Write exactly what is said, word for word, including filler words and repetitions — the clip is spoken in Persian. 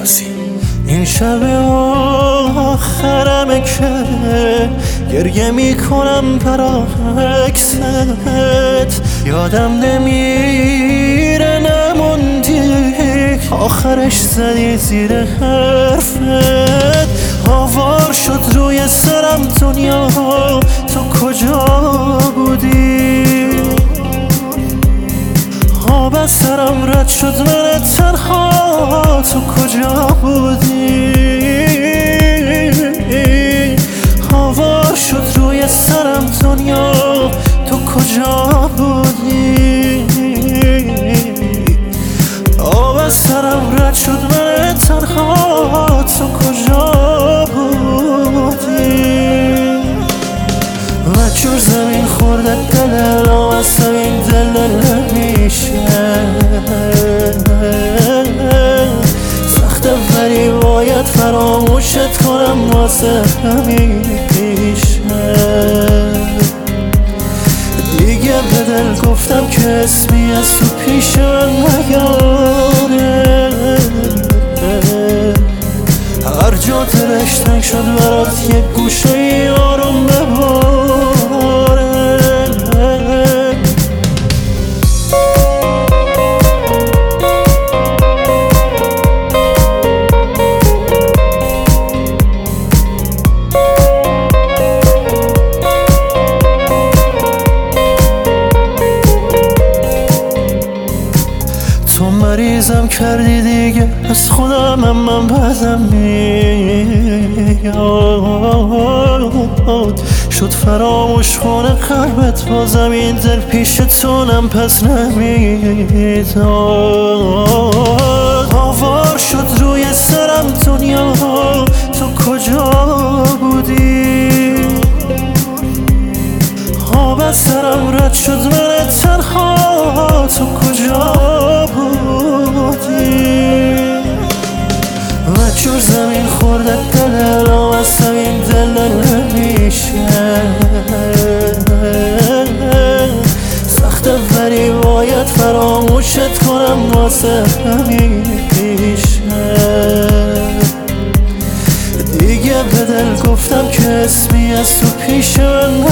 بازی. این شب آخرمه که گریه میکنم برا عکست، یادم نمیره نموندی آخرش زدی زیر حرفت. آوار شد روی سرم دنیا، تو کجا بودی؟ آب از سرم رد شد من تنها، تو کجا بودی؟ آوار شد روی سرم دنیا، تو کجا بودی؟ آب از سرم رد شد من تنها، تو کجا بودی؟ و جور زمین خورده دلم از زمین دل نمیشه، سخته ولی باید فراموشت کنم واسه همین پیشه. دیگه به دل گفتم که اسمی از تو پیش من نیاره، هر جا دلش تنگ شد برات یک گوشه ای آروم بباره. تو مریضم کردی دیگه از خودم، هم من بدم میاد، شد فراموش کنه قلبت بازم این دل پیشتونم پس نمیداد. آوار شد روی سرم دنیا، تو کجا بودی؟ آب از سرم رد شد من تنها، تو کجا بودی؟ و جور زمین خورده دلم از زمین دل نمیشه، سخته ولی باید فراموشت کنم واسه همین پیشه. دیگه به دل گفتم که اسمی از تو پیش من